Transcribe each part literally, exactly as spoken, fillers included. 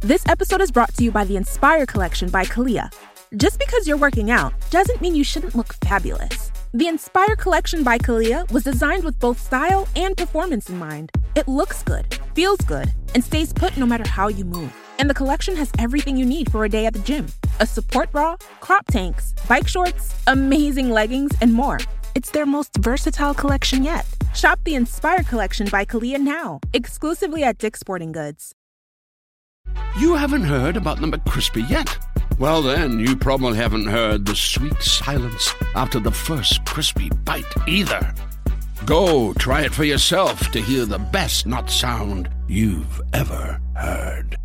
This episode is brought to you by the Inspire Collection by Kalia. Just because you're working out doesn't mean you shouldn't look fabulous. The Inspire Collection by Kalia was designed with both style and performance in mind. It looks good, feels good, and stays put no matter how you move. And the collection has everything you need for a day at the gym. A support bra, crop tanks, bike shorts, amazing leggings, and more. It's their most versatile collection yet. Shop the Inspire Collection by Kalia now, exclusively at Dick's Sporting Goods. You haven't heard about the McCrispy yet? Well then, you probably haven't heard the sweet silence after the first crispy bite either. Go try it for yourself to hear the best nut sound you've ever heard.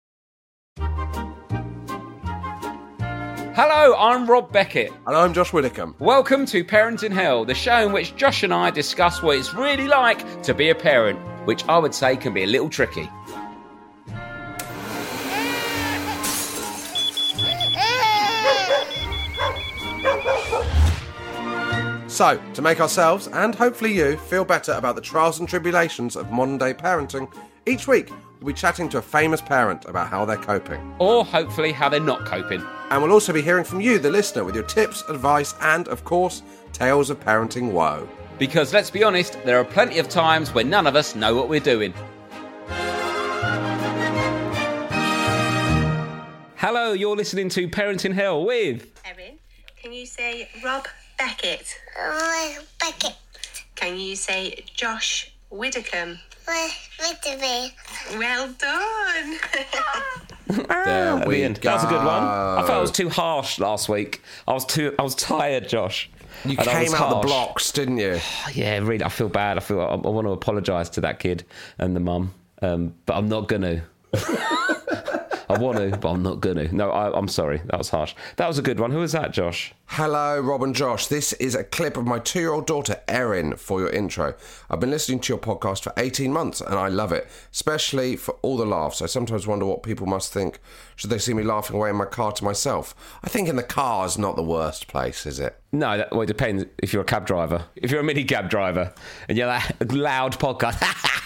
Hello, I'm Rob Beckett. And I'm Josh Widdicombe. Welcome to Parenting Hell, the show in which Josh and I discuss what it's really like to be a parent, which I would say can be a little tricky. So, to make ourselves, and hopefully you, feel better about the trials and tribulations of modern-day parenting, each week we'll be chatting to a famous parent about how they're coping. Or hopefully how they're not coping. And we'll also be hearing from you, the listener, with your tips, advice, and, of course, tales of parenting woe. Because, let's be honest, there are plenty of times when none of us know what we're doing. Hello, you're listening to Parenting Hell with... Erin, can you say Rob Beckett? Oh, Beckett. Can you say Josh Widdicombe? Widdicombe. Well done. There we go. That was a good one. I felt I was too harsh last week. I was too. I was tired, Josh. You and came out harsh. the blocks, didn't you? Yeah, really. I feel bad. I feel. I, I want to apologise to that kid and the mum, um, but I'm not gonna. I want to, but I'm not going to. No, I, I'm sorry. That was harsh. That was a good one. Who was that, Josh? Hello, Rob and Josh. This is a clip of my two-year-old daughter, Erin, for your intro. I've been listening to your podcast for eighteen months, and I love it, especially for all the laughs. I sometimes wonder what people must think should they see me laughing away in my car to myself. I think in the car is not the worst place, is it? No, that, well, it depends if you're a cab driver. If you're a mini cab driver and you're that loud podcast,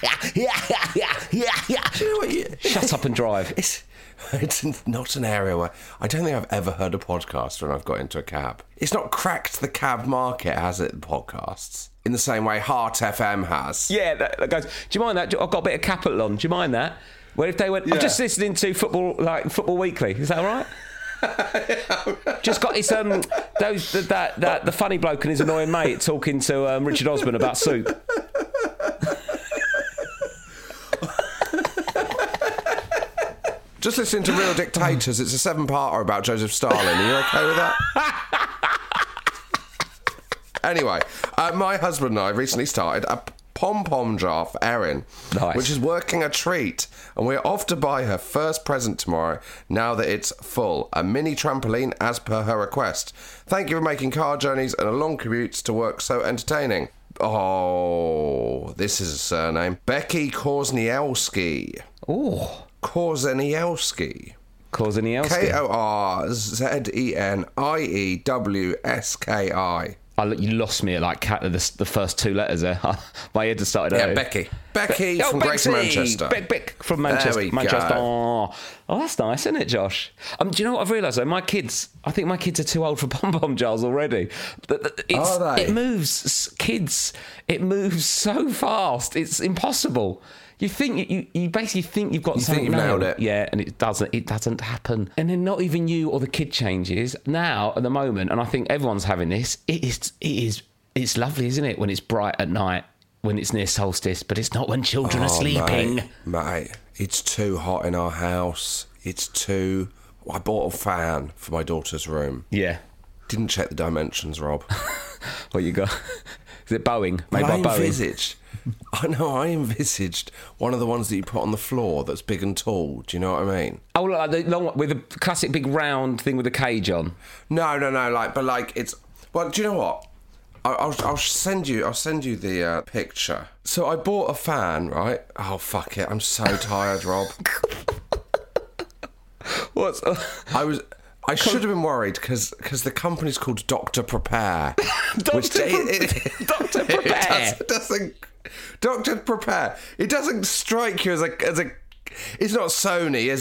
Do you know what you... shut up and drive. It's... It's not an area where... I don't think I've ever heard a podcast when I've got into a cab. It's not cracked the cab market, has it, the podcasts? In the same way Heart F M has. Yeah, that, that goes, do you mind that? I've got a bit of Capital on. Do you mind that? Where if they went... Yeah. I'm just listening to Football like Football Weekly. Is that all right? Just got his... Um, those, that, that, the funny bloke and his annoying mate talking to um, Richard Osman about soup. Just listening to Real Dictators. It's a seven-parter about Joseph Stalin. Are you okay with that? Anyway, uh, my husband and I recently started a pom-pom jar for Erin, nice. Which is working a treat. And we're off to buy her first present tomorrow, now that it's full. A mini trampoline as per her request. Thank you for making car journeys and a long commutes to work so entertaining. Oh, this is a surname. Becky Korzenielski. Oh. Korzenielski. Korzenielski. K O R Z E N I E W S K I. I, you lost me at like the, the first two letters there. My head just started. Yeah, out. Becky. Becky Be- oh, from Greater Manchester. Beck, Beck from Manchester. There we Manchester. go. Oh, that's nice, isn't it, Josh? Um, do you know what I've realised though? My kids, I think my kids are too old for pom pom jars already. It's, Are they? It moves, kids. It moves so fast. It's impossible. You think you, you basically think you've got You something think you've nailed it. Yeah, and it doesn't. It doesn't happen. And then not even you or the kid changes now at the moment. And I think everyone's having this. It is. It is. It's lovely, isn't it, when it's bright at night, when it's near solstice, but it's not when children oh, are sleeping. Mate, mate, it's too hot in our house. It's too... I bought a fan for my daughter's room. Yeah. Didn't check the dimensions, Rob. What you got? Is it Boeing? Made I by Boeing? envisaged... I know, I envisaged one of the ones that you put on the floor that's big and tall. Do you know what I mean? Oh, like the long one with the classic big round thing with the cage on. No, no, no. Like, but like it's. Well, do you know what? I'll, I'll, I'll send you. I'll send you the uh, picture. So I bought a fan, right? Oh fuck it! I'm so tired, Rob. What's? Uh, I was. I should have been worried because because the company's called Doctor Prepare. Doctor Pre- Doctor Prepare. It doesn't. Doctor Prepare. It doesn't strike you as a as a. It's not Sony, is it?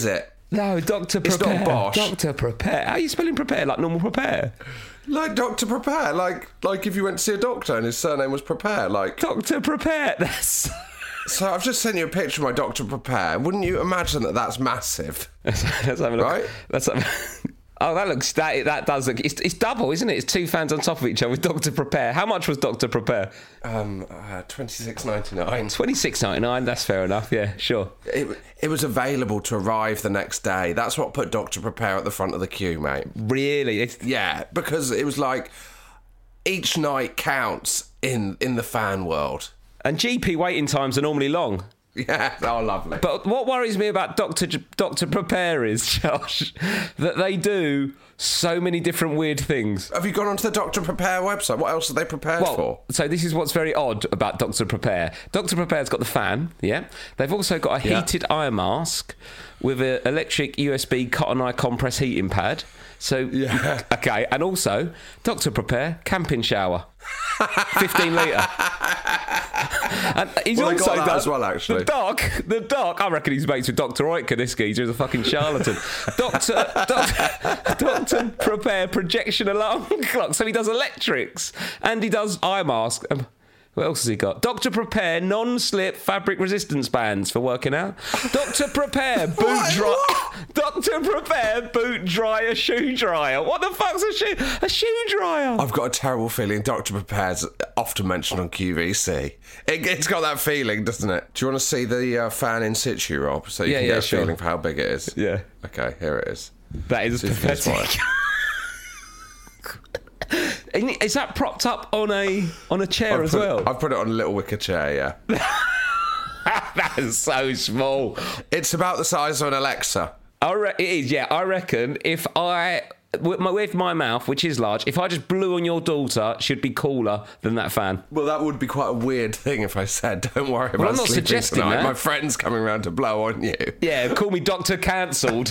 No, Doctor It's Prepare. not Bosch. Doctor Prepare. How are you spelling prepare? Like normal prepare? Like Doctor Prepare, like like if you went to see a doctor and his surname was Prepare, like. Doctor Prepare. That's. So I've just sent you a picture of my Doctor Prepare. Wouldn't you imagine that that's massive? Let's have a look. Right? Let's have. Oh, that looks that that does look. It's, it's double, isn't it? It's two fans on top of each other with Doctor Prepare. How much was Doctor Prepare? Um, uh, twenty six ninety nine. Twenty six ninety nine. That's fair enough. Yeah, sure. It it was available to arrive the next day. That's what put Doctor Prepare at the front of the queue, mate. Really? It's, Yeah, because it was like each night counts in in the fan world. and G P waiting times are normally long. Yeah, oh, lovely. But what worries me about Doctor Doctor Prepare is, Josh, that they do so many different weird things. Have you gone onto the Doctor Prepare website? What else are they prepared Well, for? so this is what's very odd about Doctor Prepare. Doctor Prepare's got the fan, yeah. They've also got a Yeah. heated eye mask with an electric U S B cotton eye compress heating pad. So, Yeah. okay, and also Doctor Prepare camping shower, fifteen litre. And he's Well, they also got that done as well, actually. The doc, the doc. I reckon he's mates with Doctor Oetker. This geezer is a fucking charlatan. Doctor, Doctor, Doctor Prepare projection alarm clock. So he does electrics and he does eye mask. Um, what else has he got? Doctor Prepare non-slip fabric resistance bands for working out. Doctor Prepare boot What? dry. What? Doctor Prepare boot dryer shoe dryer. What the fuck's a shoe? A shoe dryer. I've got a terrible feeling Doctor Prepare's often mentioned on Q V C. It, it's got that feeling, doesn't it? Do you want to see the uh, fan in situ, Rob? So you Yeah, can yeah, get a sure. feeling for how big it is. Yeah. Okay, here it is. That is See if you can spot pathetic. it. Is that propped up on a on a chair I've as put, well? I've put it on a little wicker chair, yeah. That is so small. It's about the size of an Alexa. I re- it is, yeah. I reckon if I, with my, with my mouth, which is large, if I just blew on your daughter, she'd be cooler than that fan. Well, that would be quite a weird thing if I said, don't worry about Well, I'm not sleeping suggesting tonight. that. My friend's coming round to blow on you. Yeah, call me Doctor Cancelled.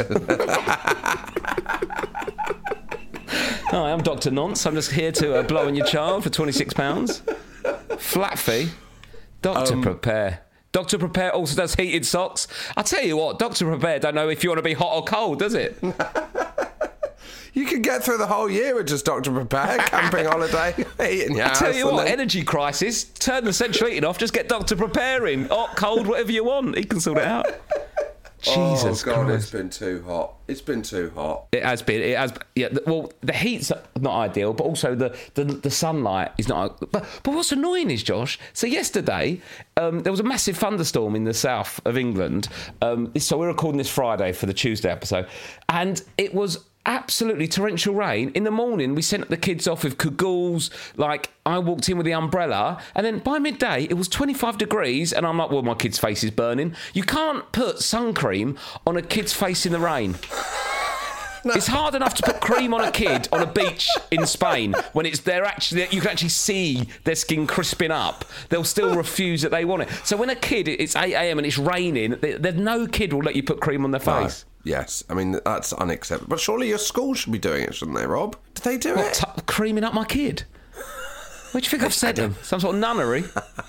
Hi, I'm Doctor Nonce. I'm just here to uh, blow on your child for twenty-six pounds. Flat fee. Doctor Um, Prepare. Doctor Prepare also does heated socks. I tell you what, Doctor Prepare don't know if you want to be hot or cold, does it? You could get through the whole year with just Doctor Prepare, camping holiday, eating your I tell house, you and what, then- energy crisis. Turn the central heating off. Just get Doctor Prepare in. Hot, cold, whatever you want. He can sort it out. Jesus oh, God, Christ. it's been too hot. It's been too hot. It has been. It has. Yeah. the- Well, the heat's not ideal, but also the, the, the sunlight is not. But but what's annoying is, Josh. So yesterday, um, there was a massive thunderstorm in the south of England. Um, so we're recording this Friday for the Tuesday episode, and it was absolutely torrential rain. In the morning, we sent the kids off with cagoules. Like, I walked in with the umbrella, and then by midday, it was twenty-five degrees, and I'm like, well, my kid's face is burning. You can't put sun cream on a kid's face in the rain. It's hard enough to put cream on a kid on a beach in Spain when it's they're actually you can actually see their skin crisping up. They'll still refuse that they want it. So when a kid, it's eight a.m. and it's raining, there's no kid will let you put cream on their No. face. Yes, I mean, that's unacceptable. But surely your school should be doing it, shouldn't they, Rob? Did they do What, it? t- creaming up my kid? What do you think I've said them? Some sort of nunnery?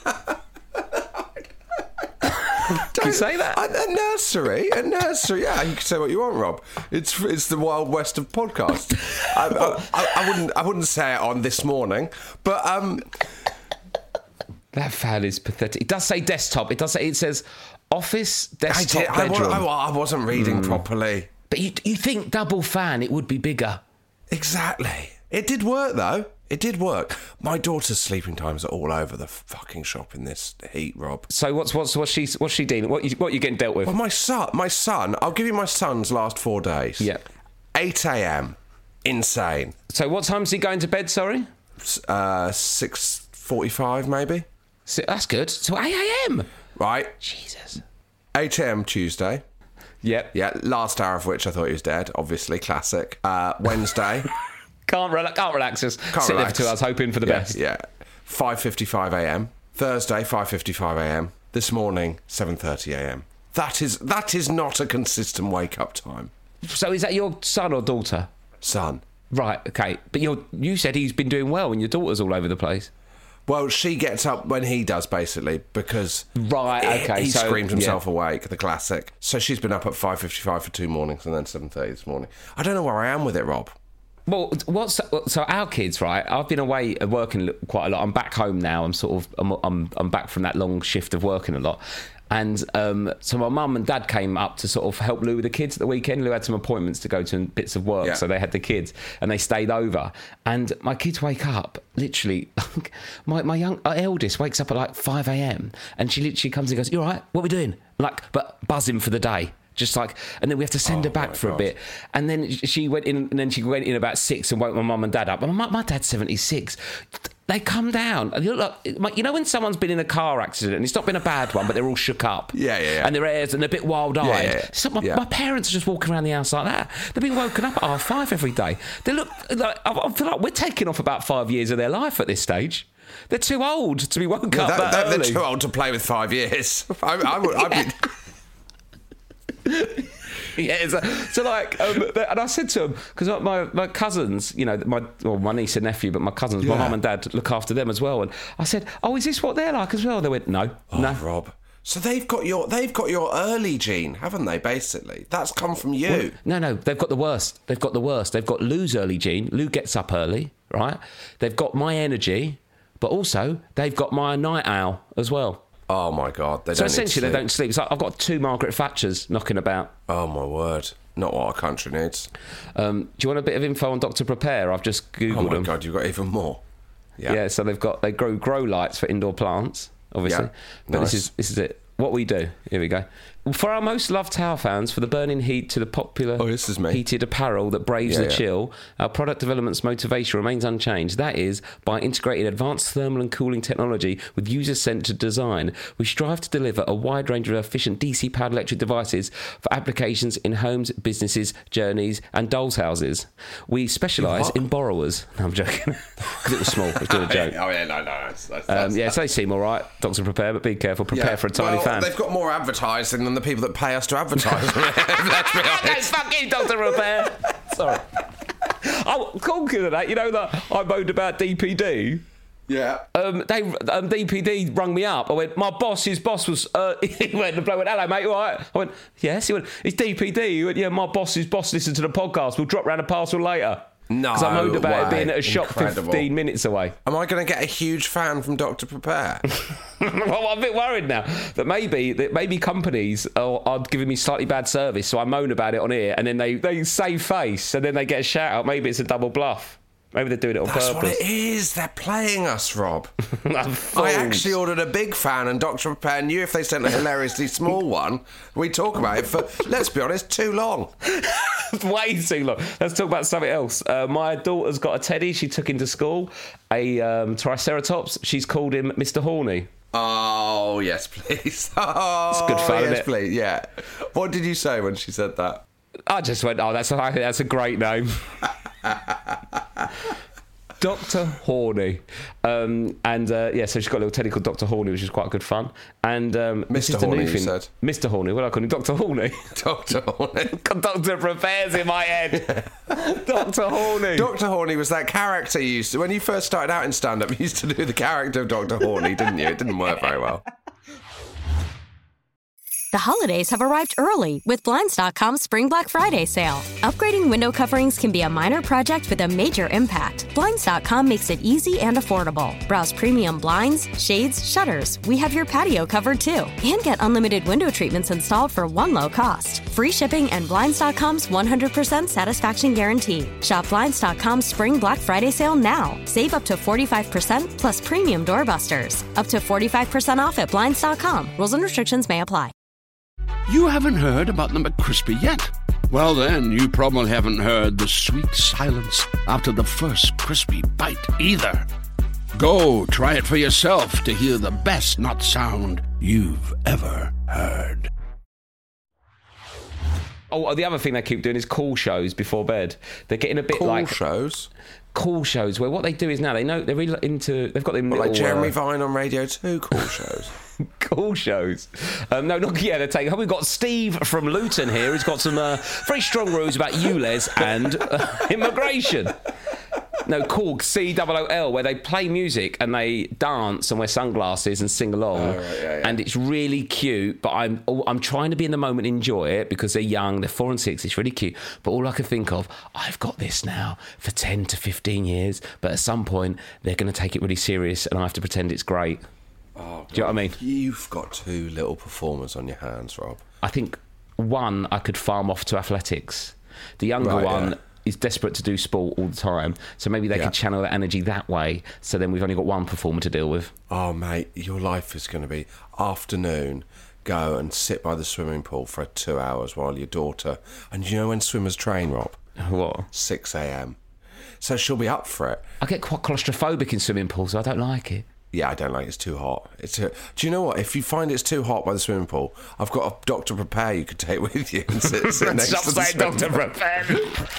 Can you say that? A, a nursery, a nursery. Yeah, you can say what you want, Rob. It's it's the Wild West of podcasts. I, I, I, I wouldn't I wouldn't say it on This Morning, but um, That fan is pathetic. It does say desktop. It does say, it says office, I desktop, did. I, bedroom. wa- I, I wasn't reading properly. But you, you think double fan, it would be bigger. Exactly. It did work though. It did work. My daughter's sleeping times are all over the fucking shop in this heat, Rob. So what's what's what's she what's she dealing? What you, what you getting dealt with? Well, my son, my son. I'll give you my son's last four days. Yeah. eight a.m. Insane. So what time's he going to bed? Sorry, S- Uh, six forty-five maybe. so that's good. So eight a.m. Right. Jesus. eight a.m. Tuesday. Yep. Yeah. Last hour of which I thought he was dead. Obviously, classic. Uh, Wednesday. Can't relax. Can't relax. Just Can't sit relax. there for two hours, hoping for the yeah, best. Yeah. five fifty-five a.m. Thursday, five fifty-five a.m. This morning, seven thirty a.m. That is that is not a consistent wake up time. So is that your son or daughter? Son. Right. Okay. But you you said he's been doing well, and your daughter's all over the place. Well, she gets up when he does, basically, because Right, okay, he, he so- screamed himself yeah. awake, the classic. So she's been up at five fifty-five for two mornings and then seven thirty this morning. I don't know where I am with it, Rob. Well, what's so our kids, right? I've been away working quite a lot. I'm back home now. I'm sort of I'm I'm, I'm back from that long shift of working a lot. And um, so my mum and dad came up to sort of help Lou with the kids at the weekend. Lou had some appointments to go to and bits of work, Yeah. so they had the kids and they stayed over. And my kids wake up, literally, my, my young our eldest wakes up at like five a.m. and she literally comes and goes, "You all right? What are we doing?" Like, but buzzing for the day. Just like, and then we have to send Oh, her back my for God. a bit. And then she went in, and then she went in about six and woke my mum and dad up. And my, my dad's seventy-six. They come down. And you look like, you know when someone's been in a car accident, and it's not been a bad one, but they're all shook up. Yeah, yeah, yeah. And their hairs and they're a bit wild-eyed. Yeah, yeah, yeah. So my, Yeah. my parents are just walking around the house like that. They've been woken up at half five every day. They look like, I I feel like we're taking off about five years of their life at this stage. They're too old to be woken Yeah, up that, that, that, they're early. too old to play with five years. I, I would, I'd be... Yeah, so, so like, um, and I said to them, because my, my cousins, you know, my well, my niece and nephew, but my cousins, my Yeah. mum and dad look after them as well. And I said, "Oh, is this what they're like as well?" They went, "No, Oh, no." Rob. So they've got your they've got your early gene, haven't they? Basically, that's come from you. No, no, they've got the worst. They've got the worst. They've got Lou's early gene. Lou gets up early, right? They've got my energy, but also they've got my night owl as well. Oh my God! They So don't need to essentially, they sleep. don't sleep. So I've got two Margaret Thatchers knocking about. Oh my word! Not what our country needs. Um, do you want a bit of info on Doctor Prepare? I've just googled Oh my them. God! You've got even more. Yeah. Yeah, so they've got they grow grow lights for indoor plants, obviously. Yeah, But nice. this is this is it. What we do. Here we go. For our most loved tower fans, for the burning heat to the popular Oh, this is me. heated apparel that braves Yeah, the yeah. chill, our product development's motivation remains unchanged. That is, by integrating advanced thermal and cooling technology with user-centered design, we strive to deliver a wide range of efficient D C-powered electric devices for applications in homes, businesses, journeys, and dolls' houses. We specialise What? in borrowers. No, I'm joking. Because it was small. I was doing a joke. Oh yeah, no, no. That's, that's, Um, that's, yeah, so they seem all right. Doctor Prepare, but be careful. Prepare yeah. for a tiny well, fan. They've got more advertising than the people that pay us to advertise. Let's be That's honest. fucking Doctor Prepare. Sorry. Oh, talking of that, you know that I moaned about D P D. Yeah. Um, they um, D P D rung me up. I went, my boss, his boss was. Uh, he went, the bloke went, "Hello, mate, you all right?" I went, "Yes." He went, "It's D P D." He went, "Yeah, my boss, his boss listened to the podcast. We'll drop round a parcel later." No Because I moaned about it way. being at a shop Incredible. fifteen minutes away. Am I going to get a huge fan from Doctor Prepare? Well, I'm a bit worried now that maybe that maybe companies are, are giving me slightly bad service, so I moan about it on here, and then they, they save face, and then they get a shout out. Maybe it's a double bluff. Maybe they're doing it on That's what purpose. it is. They're playing us, Rob. I Fools. actually ordered a big fan, and Doctor Prepare knew if they sent a hilariously small one, we'd talk about it for, let's be honest, too long. Way too long. Let's talk about something else. Uh, my daughter's got a teddy she took into school, a um, Triceratops. She's called him Mister Horny. Oh, yes, please. Oh, It's good fun, yes, isn't it? please. Yeah. What did you say when she said that? I just went, oh, that's a, that's a great name. Doctor Horny. Um, and uh, yeah, so she's got a little teddy called Doctor Horny, which is quite good fun. And um, this Mister is the Horny, new you thing. said? Mister Horny. What do I call him? Doctor Horny. Doctor Horny. Doctor Prepares in my head. Doctor Horny. Doctor Horny was that character you used to, when you first started out in stand-up, you used to do the character of Doctor Horny, didn't you? It didn't work very well. The holidays have arrived early with Blinds dot com's Spring Black Friday sale. Upgrading window coverings can be a minor project with a major impact. Blinds dot com makes it easy and affordable. Browse premium blinds, shades, shutters. We have your patio covered too. And get unlimited window treatments installed for one low cost. Free shipping and Blinds dot com's one hundred percent satisfaction guarantee. Shop Blinds dot com's Spring Black Friday sale now. Save up to forty-five percent plus premium doorbusters. Up to forty-five percent off at Blinds dot com. Rules and restrictions may apply. You haven't heard about the McCrispy yet? Well, then, you probably haven't heard the sweet silence after the first crispy bite either. Go try it for yourself to hear the best nut sound you've ever heard. Oh, the other thing they keep doing is call shows before bed. They're getting a bit Cool like shows. call shows where what they do is now they know they're really into. They've got them What, little, like Jeremy uh, Vine on Radio two cool shows. Cool shows. Um, no, not yeah. They take. We've got Steve from Luton here. He's got some uh, very strong rules about U L E Z and uh, immigration. no, Korg, C O O L, where they play music and they dance and wear sunglasses and sing along. Oh, right, yeah, yeah. And it's really cute, but I'm I'm trying to be in the moment and enjoy it because they're young, they're four and six, it's really cute. But all I can think of, I've got this now for ten to fifteen years, but at some point they're going to take it really serious and I have to pretend it's great. Oh, Do you know what I mean? You've got two little performers on your hands, Rob. I think one I could farm off to athletics. The younger Right, one yeah. is desperate to do sport all the time, so maybe they Yeah. could channel that energy that way. So then we've only got one performer to deal with. Oh, mate, your life is going to be afternoon. Go and sit by the swimming pool for two hours while your daughter. And you know when swimmers train, Rob? What? six a.m. So she'll be up for it. I get quite claustrophobic in swimming pools, so I don't like it. Yeah, I don't like it. It's too hot. It's too... Do you know what? If you find it's too hot by the swimming pool, I've got a Doctor Prepare you could take with you and sit, sit next Stop to the saying swimming Doctor pool. Prepare.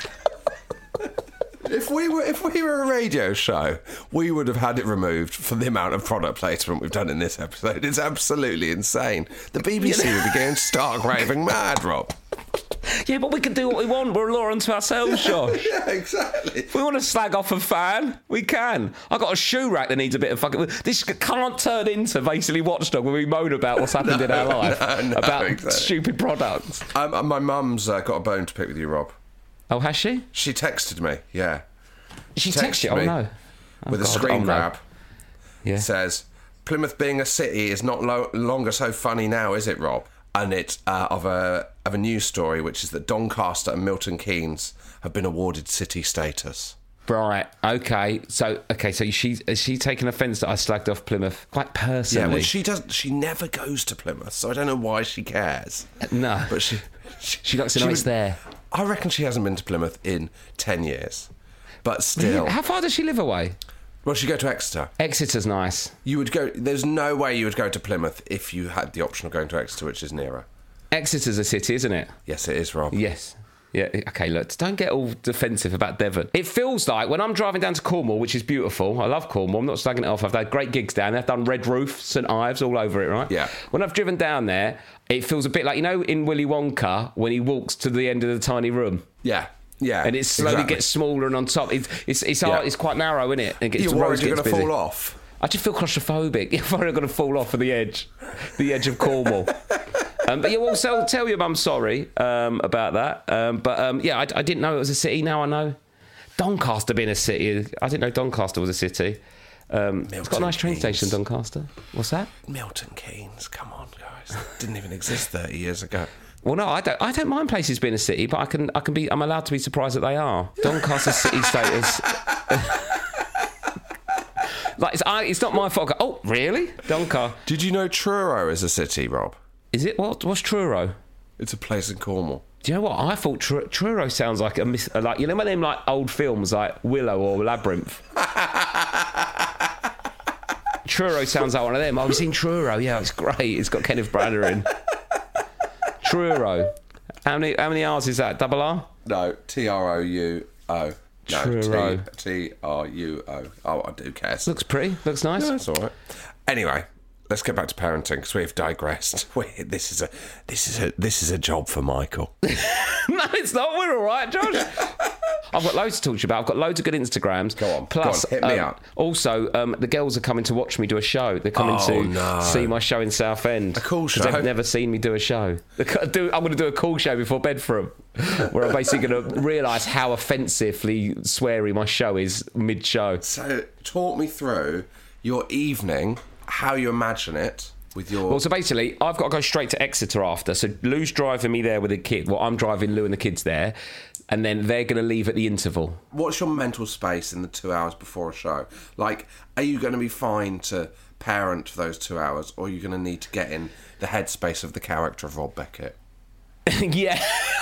If we were if we were a radio show, we would have had it removed for the amount of product placement we've done in this episode. It's absolutely insane. The B B C would be going stark raving mad, Rob. Yeah, but we can do what we want. We're a law unto ourselves, Josh. Yeah, exactly. If we want to slag off a fan, we can. I've got a shoe rack that needs a bit of fucking... This can't turn into basically Watchdog when we moan about what's happened No, in our life. no, no, about exactly. stupid products. Um, my mum's uh, got a bone to pick with you, Rob. Oh, has she? She texted me, yeah. She Texted texted you? Oh, me no. Oh, with a God. screen Oh, no. grab. Yeah. Says, Plymouth being a city is not lo- longer so funny now, is it, Rob? And it's uh, of a of a news story, which is that Doncaster and Milton Keynes have been awarded city status. Right, okay. So, okay, so she, is she taking offence that I slagged off Plymouth quite personally? Yeah, well, she does. She never goes to Plymouth, so I don't know why she cares. No. But she she, She likes to know she it's would- there. I reckon she hasn't been to Plymouth in ten years, but still. How far does she live away? Well, she go to Exeter. Exeter's nice. You would go. There's no way you would go to Plymouth if you had the option of going to Exeter, which is nearer. Exeter's a city, isn't it? Yes, it is, Rob. Yes. Yeah, okay, look, don't get all defensive about Devon. It feels like when I'm driving down to Cornwall, which is beautiful, I love Cornwall, I'm not slagging it off, I've had great gigs down there, I've done Red Roof, St Ives, all over it, right? Yeah. When I've driven down there, it feels a bit like, you know, in Willy Wonka, when he walks to the end of the tiny room. Yeah, yeah. And it slowly exactly. gets smaller and on top. It's it's it's, hard, Yeah. it's quite narrow, isn't it? It gets, You're the road worried you're gets going to busy. fall off. I just feel claustrophobic. If I'm going to fall off of the edge, the edge of Cornwall. um, but you also tell your mum sorry um, about that. Um, but um, yeah, I, I didn't know it was a city. Now I know. Doncaster being a city. I didn't know Doncaster was a city. Um, it's got a nice train Keynes. station, Doncaster. What's that? Milton Keynes, come on, guys. Didn't even exist thirty years ago. Well, no, I don't. I don't mind places being a city, but I can. I can be. I'm allowed to be surprised that they are. Doncaster city status. Like it's, I, it's not my fault. Oh, really? Doncaster. Did you know Truro is a city, Rob? Is it? What? What's Truro? It's a place in Cornwall. Do you know what? I thought Tr- Truro sounds like a mis- like you know one of them like old films like Willow or Labyrinth. Truro sounds like one of them. I've seen Truro. Yeah, it's great. It's got Kenneth Branagh in. Truro. How many? How many R's is that? Double R? No, T R O U O. No, Truro. T T R U O. Oh, I do care. Looks pretty. Looks nice. Yeah, that's all right. Anyway, let's get back to parenting because we've digressed. We, this is a this is a this is a job for Michael. No, it's not. We're all right, Josh. I've got loads to talk to you about. I've got loads of good Instagrams. Go on, Plus, go on, hit me um, up. Also, um, the girls are coming to watch me do a show. They're coming Oh, to no. see my show in Southend. A cool 'cause show? They've never seen me do a show. They're gonna do- I'm going to do a cool show before bed for them, where I'm basically going to realise how offensively sweary my show is mid-show. So, talk me through your evening, how you imagine it with your. Well, so basically, I've got to go straight to Exeter after. So Lou's driving me there with the kid. Well, I'm driving Lou and the kids there. And then they're going to leave at the interval. What's your mental space in the two hours before a show? Like, are you going to be fine to parent for those two hours, or are you going to need to get in the headspace of the character of Rob Beckett? Yeah.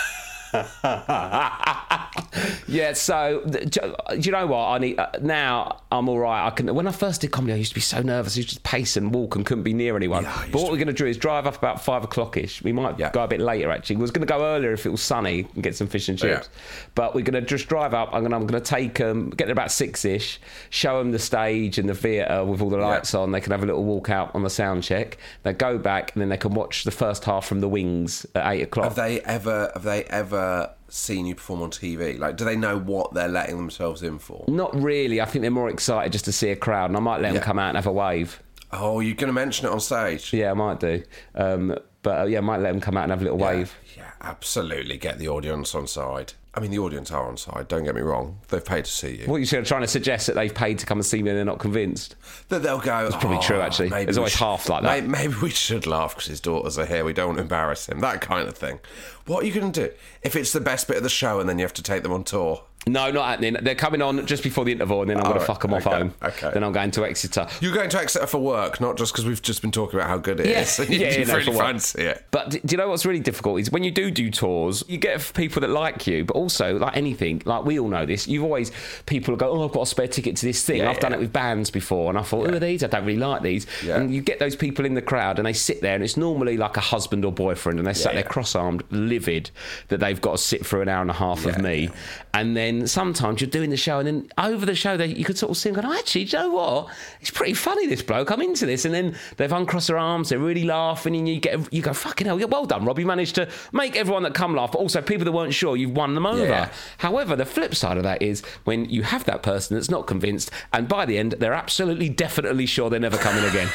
Yeah, so do you know what I need uh, now? I'm all right. I can. When I first did comedy, I used to be so nervous. I used to just pace and walk and couldn't be near anyone. Yeah, I used but what to- we're going to do is drive up about five o'clock ish. We might Yeah. go a bit later. Actually, we was going to go earlier if it was sunny and get some fish and chips. Yeah. But we're going to just drive up. I'm going. I'm going to take them. Get there about six ish. Show them the stage and the theatre with all the lights on. They can have a little walk out on the sound check. They go back and then they can watch the first half from the wings at eight o'clock. Have they ever? Have they ever seeing you perform on T V? Like, do they know what they're letting themselves in for? Not really. I think they're more excited just to see a crowd, and I might let Yeah. them come out and have a wave. Oh, you're going to mention it on stage? Yeah, I might do. Um, but uh, yeah, I might let them come out and have a little Yeah. wave. Yeah, absolutely. Get the audience on side. I mean, the audience are on side, don't get me wrong. They've paid to see you. What, you're trying to suggest that they've paid to come and see me and they're not convinced? That they'll go... That's probably oh, true, actually. maybe There's we always should- half like that. Maybe, maybe we should laugh because his daughters are here. We don't want to embarrass him. That kind of thing. What are you going to do if it's the best bit of the show and then you have to take them on tour? No, not happening. They're coming on just before the interval and then I'm going to right. fuck them off Okay, home. okay. Then I'm going to Exeter. You're going to Exeter for work, not just because we've just been talking about how good it Yeah. is. you Yeah, yeah, you no, really for work. fancy it. But do you know what's really difficult is when you do do tours, you get people that like you, but also like anything, like we all know this. You've always people go, oh, I've got a spare ticket to this thing. Yeah, I've done yeah. it with bands before, and I thought, who are these? I don't really like these. Yeah. And you get those people in the crowd, and they sit there, and it's normally like a husband or boyfriend, and they sat Yeah, there yeah. cross-armed, livid that they've got to sit for an hour and a half of Yeah, me. yeah. And then sometimes you're doing the show, and then over the show, they, you could sort of see them going, oh, actually, do you know what? It's pretty funny, this bloke. I'm into this. And then they've uncrossed their arms, they're really laughing, and you get you go, fucking hell, yeah, well done, Rob. You managed to make everyone that come laugh, but also people that weren't sure, you've won them over. Yeah. However, the flip side of that is when you have that person that's not convinced, and by the end, they're absolutely, definitely sure they're never coming again.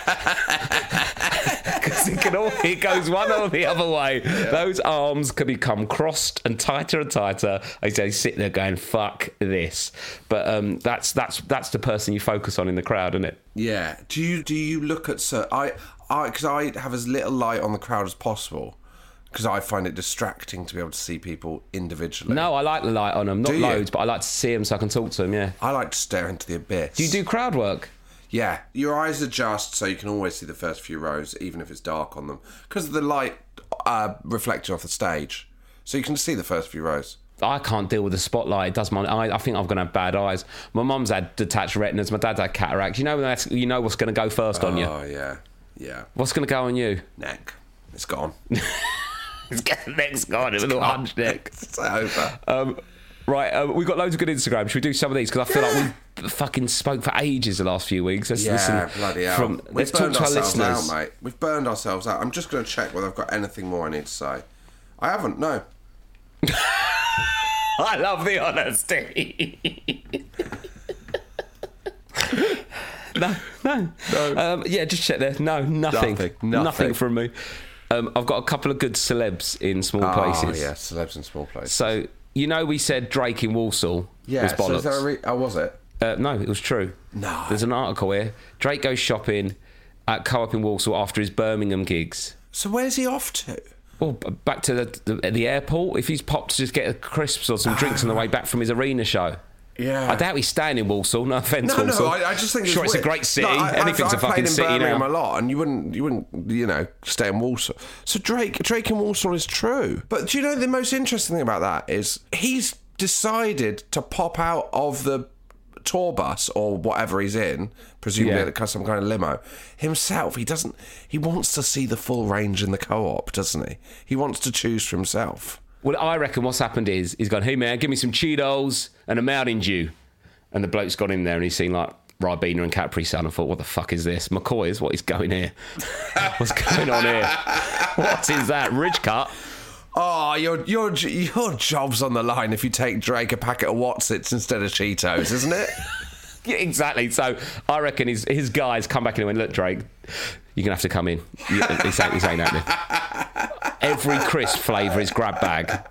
Because it, can all, it goes one or the other way. Yeah. Those arms can become crossed and tighter and tighter as they sit there going, fuck this. But um, that's that's that's the person you focus on in the crowd, isn't it? Yeah. Do you do you look at... Sir, I I because I have as little light on the crowd as possible because I find it distracting to be able to see people individually. No, I like the light on them. Not Do you? loads, but I like to see them so I can talk to them, yeah. I like to stare into the abyss. Do you do crowd work? Yeah, your eyes adjust so you can always see the first few rows, even if it's dark on them, because of the light uh, reflecting off the stage. So you can see the first few rows. I can't deal with the spotlight. It does my eye. I think I'm going to have bad eyes. My mum's had detached retinas. My dad's had cataracts. You know when that's, you know what's going to go first on you. Oh, yeah. Yeah. What's going to go on you? Neck. It's gone. Neck's gone. It's a little hunch neck. It's over. Um, right, uh, we've got loads of good Instagram. Should we do some of these? Because I feel like we fucking spoke for ages the last few weeks. Let's Yeah, listen bloody hell. From, We've let's talk burned to our ourselves listeners. out, mate. We've burned ourselves out. I'm just going to check whether I've got anything more I need to say. I haven't, no. I love the honesty. no, no. No. Um, yeah, just check there. No, nothing. Nothing, nothing. Nothing from me. Um, I've got a couple of good celebs in small Oh, places. yeah, celebs in small places. So, you know we said Drake in Walsall yeah, was so bollocks. is there a re- oh, was it? Uh, no, it was true. No. There's an article here. Drake goes shopping at Co-op in Walsall after his Birmingham gigs. So where's he off to? Well, b- back to the, the the airport. If he's popped to just get a crisps or some drinks on the way back from his arena show. Yeah. I doubt he's staying in Walsall. No offence, No, Walsall. no, I, I just think it's sure, it's a weird. great city. No, I, Anything's I've, a I've fucking played in city Birmingham now. a lot, and you wouldn't, you wouldn't, you know, stay in Walsall. So Drake, Drake in Walsall is true. But do you know the most interesting thing about that is he's decided to pop out of the tour bus or whatever he's in, presumably Yeah. some kind of limo, himself. He doesn't. He wants to see the full range in the Co-op, doesn't he? He wants to choose for himself. Well, I reckon what's happened is he's gone, hey man, give me some Cheetos and a Mountain Dew. And the bloke's got in there and he's seen like Ribena and Capri Sun. I thought, what the fuck is this? McCoy's? What is going here? What's going on here? What is that? Ridge Cut? Oh, your your your job's on the line if you take Drake a packet of Watsits instead of Cheetos, isn't it? Yeah, exactly. So I reckon his his guys come back in and went, look, Drake, you're going to have to come in. You, this, ain't, this ain't happening. Every crisp flavour is grab bag.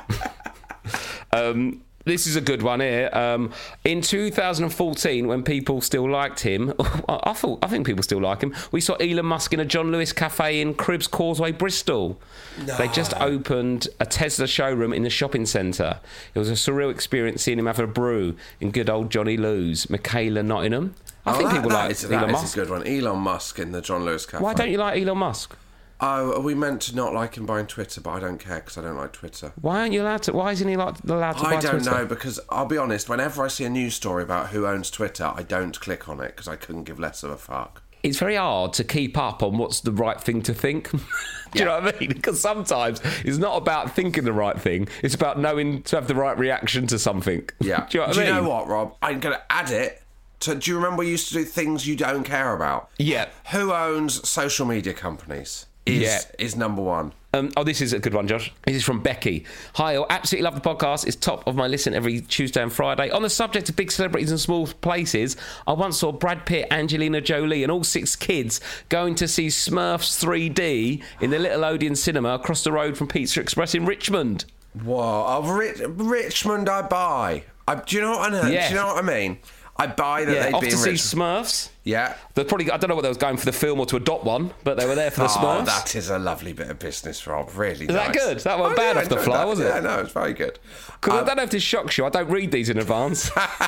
um... This is a good one here. Um, in two thousand fourteen, when people still liked him, I thought I think people still like him. We saw Elon Musk in a John Lewis cafe in Cribbs Causeway, Bristol. No. They just opened a Tesla showroom in the shopping centre. It was a surreal experience seeing him have a brew in good old Johnny Lou's, Michaela, Nottingham. I oh, think that, people that like is, Elon that Musk. is a good one. Elon Musk in the John Lewis cafe. Why don't you like Elon Musk? Oh, are we meant to not like him buying Twitter? But I don't care because I don't like Twitter. Why aren't you allowed to? Why isn't he like, allowed to buy I don't Twitter? know because I'll be honest. Whenever I see a news story about who owns Twitter, I don't click on it because I couldn't give less of a fuck. It's very hard to keep up on what's the right thing to think. Do Yeah. you know what I mean? Because sometimes it's not about thinking the right thing. It's about knowing to have the right reaction to something. Yeah. Do you know what do I mean? you know what, Rob? I'm going to add it to... Do you remember we used to do things you don't care about? Yeah. Who owns social media companies? Is, Yeah. is number one. Um, oh, this is a good one, Josh. This is from Becky. Hi, I absolutely love the podcast. It's top of my listen every Tuesday and Friday. On the subject of big celebrities and small places, I once saw Brad Pitt, Angelina Jolie and all six kids going to see Smurfs three D in the Little Odeon Cinema across the road from Pizza Express in Richmond. Whoa, oh, Rich- Richmond I buy. I, do you know what I mean? Yeah. Do you know what I mean? I buy that Yeah, they'd off be to in see Richmond. Smurfs. Yeah. They're probably, I don't know whether they was going for the film or to adopt one, but they were there for the Oh, Smurfs. that is a lovely bit of business, Rob. Really Is nice. that good? That wasn't Oh, bad yeah, off the no, fly, that- was it? Yeah, no, it's very good. Because Um, I don't know if this shocks you. I don't read these in advance.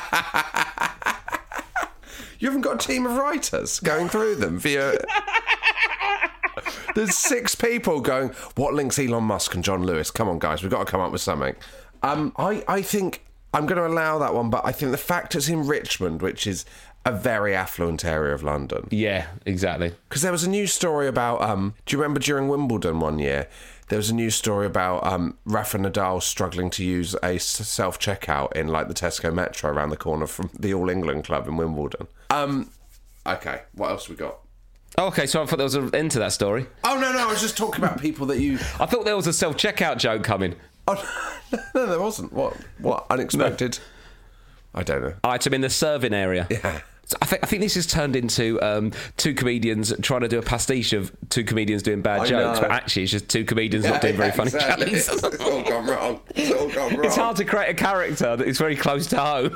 You haven't got a team of writers going through them for your... There's six people going, what links Elon Musk and John Lewis? Come on, guys, we've got to come up with something. Um, I, I think I'm going to allow that one, but I think the fact it's in Richmond, which is a very affluent area of London. Yeah, exactly. Because there was a news story about, um, do you remember during Wimbledon one year, there was a news story about um, Rafa Nadal struggling to use a s- self-checkout in like the Tesco Metro around the corner from the All England Club in Wimbledon. Um, okay, what else we got? Oh, okay, so I thought there was an end to that story. Oh, no, no, I was just talking about people that you... I thought there was a self-checkout joke coming. Oh, no, there wasn't. What? What? Unexpected? No. I don't know. Item in the serving area. Yeah. So I think I think this has turned into um, two comedians trying to do a pastiche of two comedians doing bad I jokes, know. but actually it's just two comedians not doing very funny exactly. jokes. It's all gone wrong. It's all gone wrong. It's hard to create a character that is very close to home.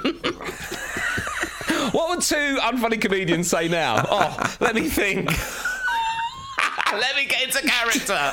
What would two unfunny comedians say now? Oh, let me think. Let me get into character.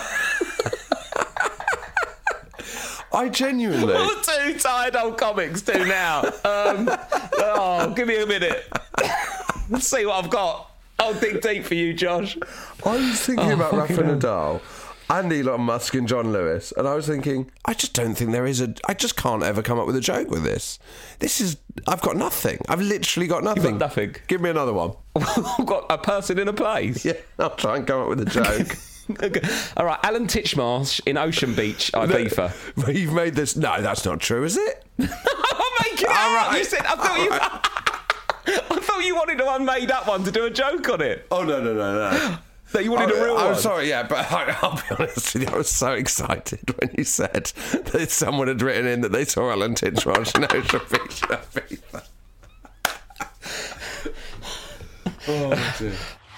I genuinely... What would two tired old comics do now? Um, oh, give me a minute. Let's see what I've got. I'll dig deep for you, Josh. I was thinking Oh, about Rafa fucking hell. Nadal and Elon Musk and John Lewis, and I was thinking, I just don't think there is a... I just can't ever come up with a joke with this. This is... I've got nothing. I've literally got nothing. You've got nothing? Give me another one. I've got a person in a place. Yeah, I'll try and come up with a joke. Okay. All right, Alan Titchmarsh in Ocean Beach, Ibiza. No, you've made this... No, that's not true, is it? I'm making it All up. right. You said, I thought you... I thought you wanted a made up one to do a joke on it. Oh, no, no, no, no. That you wanted Oh, a real I'm one. sorry, yeah, but I, I'll be honest with you, I was so excited when you said that someone had written in that they saw Alan Titchmarsh in Ocean Beach. Oh, dear.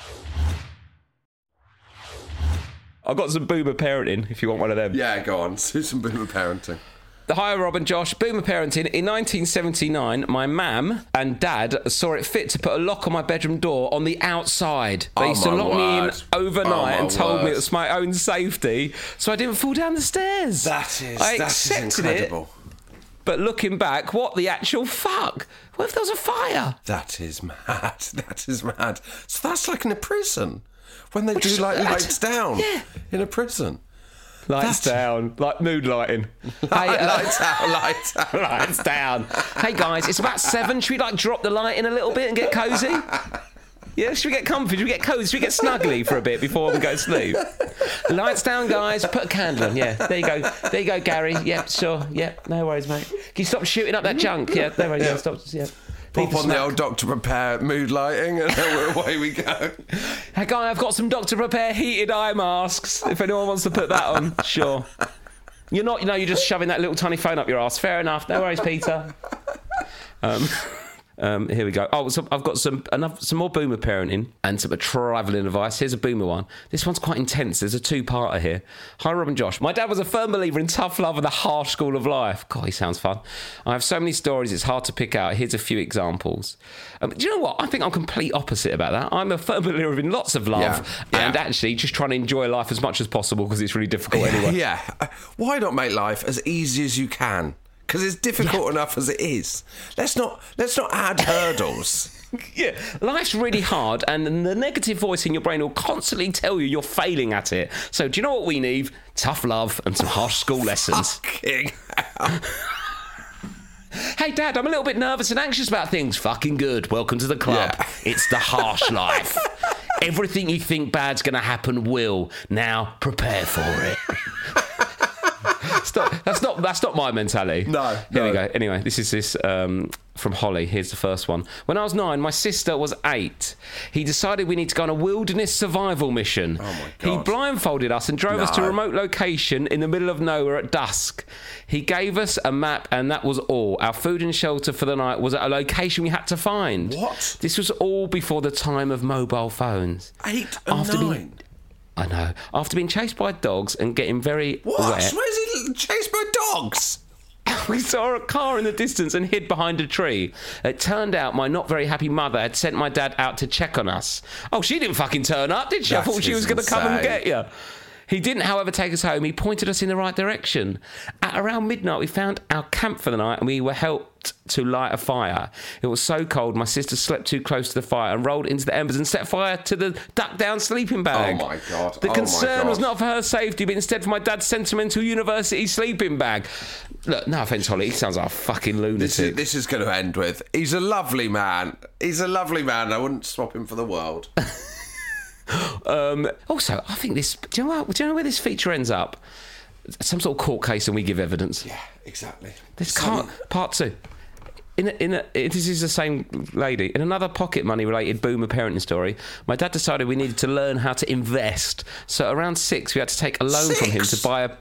I've got some boomer parenting if you want one of them. Yeah, go on. Do some boomer parenting. The Hi, Rob and Josh. Boomer parenting. In nineteen seventy-nine, my mam and dad saw it fit to put a lock on my bedroom door on the outside. They Oh, used to my lock me in word. overnight Oh, my and told me word. it was my own safety, so I didn't fall down the stairs. That is, I that is accepted incredible. it. But looking back, what the actual fuck? What if there was a fire? That is mad. That is mad. So that's like in a prison. When they do Which- like lights down Yeah. in a prison. Lights That's- down, like mood lighting. Hey, uh, Lights out, lights out. lights down. Hey guys, it's about seven. Should we like drop the light in a little bit and get cosy? Yeah, should we get comfy? Should we get cozy? Should we get snuggly for a bit before we go to sleep? Lights down, guys. Put a candle on. Yeah, there you go. There you go, Gary. Yeah, sure. Yeah, no worries, mate. Can you stop shooting up that junk? Yeah, no worries. Yeah, stop. Yeah. Pop Leave the on the smack. old Doctor Prepare mood lighting and then away we go. Hey, guy, I've got some Doctor Prepare heated eye masks. If anyone wants to put that on, sure. You're not, you know, you're just shoving that little tiny phone up your ass. Fair enough. No worries, Peter. Um, um, here we go. Oh, so I've got some enough, some more boomer parenting and some travelling advice. Here's a boomer one. This one's quite intense. There's a two-parter here. Hi, Rob and Josh. My dad was a firm believer in tough love and the harsh school of life. God, he sounds fun. I have so many stories, it's hard to pick out. Here's a few examples. Um, do you know what? I think I'm complete opposite about that. I'm a firm believer in lots of love Yeah, yeah. and actually just trying to enjoy life as much as possible because it's really difficult anyway. Yeah. Why not make life as easy as you can? Because it's difficult Yeah. enough as it is. Let's not let's not add hurdles. Yeah, life's really hard, and the negative voice in your brain will constantly tell you you're failing at it. So, do you know what we need? Tough love and some harsh school lessons. Fucking hell. Hey, Dad, I'm a little bit nervous and anxious about things. Fucking good. Welcome to the club. Yeah. It's the harsh life. Everything you think bad's going to happen will. Now, prepare for it. that's not that's not that's not my mentality. No, Here no. we go. Anyway, this is this um, from Holly. Here's the first one. When I was nine, my sister was eight. He decided we need to go on a wilderness survival mission. Oh my He God. blindfolded us and drove us to a No. remote location in the middle of nowhere at dusk. He gave us a map and that was all. Our food and shelter for the night was at a location we had to find. What? This was all before the time of mobile phones. Eight and After being- nine. I know. After being chased by dogs and getting very What? wet, Where's he chased by dogs? we saw a car in the distance and hid behind a tree. It turned out my not very happy mother had sent my dad out to check on us. Oh, she didn't fucking turn up, did she? I That thought she is was going to come and insane. get you. He didn't, however, take us home. He pointed us in the right direction. At around midnight, we found our camp for the night and we were helped to light a fire. It was so cold, my sister slept too close to the fire and rolled into the embers and set fire to the duck-down sleeping bag. Oh, my God. The Oh, my concern God. was not for her safety, but instead for my dad's sentimental university sleeping bag. Look, no offence, Holly, he sounds like a fucking lunatic. This is, this is going to end with, he's a lovely man. He's a lovely man. I wouldn't swap him for the world. Um, also, I think this. Do you know what, do you know where this feature ends up? Some sort of court case, and we give evidence. Yeah, exactly. This can't. Part two. In a, in a, this is the same lady. In another pocket money related boomer parenting story, my dad decided we needed to learn how to invest. So around six, we had to take a loan from him to Six? buy a.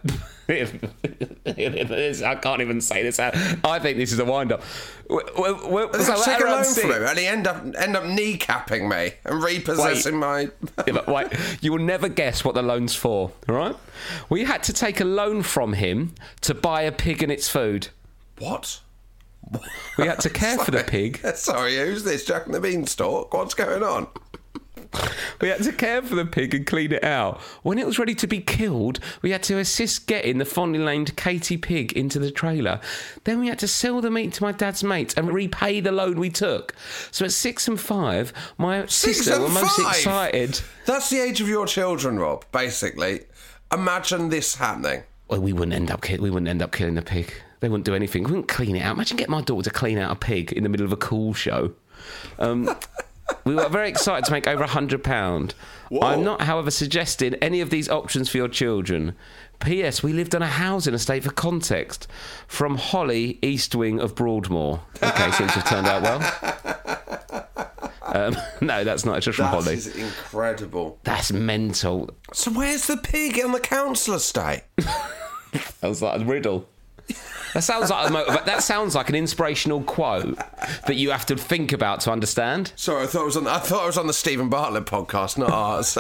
I can't even say this out. I think this is a wind up. Let's take a loan from him, and he end up end up kneecapping me and repossessing my. Yeah, but wait, you will never guess what the loan's for, all right? We had to take a loan from him to buy a pig and its food. What? We had to care for the pig. Sorry, who's this? Jack and the Beanstalk? What's going on? We had to care for the pig and clean it out. When it was ready to be killed, we had to assist getting the fondly named Katie Pig into the trailer. Then we had to sell the meat to my dad's mates and repay the loan we took. So at six and five, my Six sister and were most five? excited. That's the age of your children, Rob. Basically, imagine this happening. Well, we wouldn't end up ki- we wouldn't end up killing the pig. They wouldn't do anything. We wouldn't clean it out. Imagine getting my daughter to clean out a pig in the middle of a cool show. Um, we were very excited to make over a hundred pound. I'm not, however, suggesting any of these options for your children. P S. We lived on a housing estate for context. From Holly, East Wing of Broadmoor. Okay, seems to have turned out well. Um, no, that's not. It's just from That Holly. is incredible. That's mental. So where's the pig on the council estate? That was like a riddle. That sounds like a motiv- that sounds like an inspirational quote that you have to think about to understand. Sorry, I thought it was on. I thought it was on the Stephen Bartlett podcast, not ours.